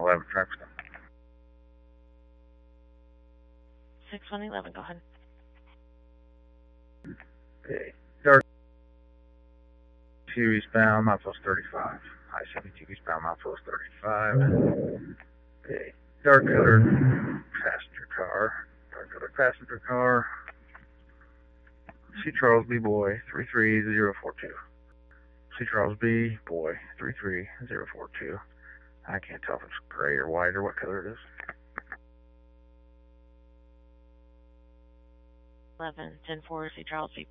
6111, traffic stop. 6111, go ahead. Okay, dark 2 eastbound, milepost 35. I-72 eastbound, milepost 35. Okay, dark colored passenger car. Dark colored passenger car. C. Charles B. Boy, 33042. C. Charles B. Boy, 33042. I can't tell if it's gray or white or what color it is. 11, 10-4, C. Charles B.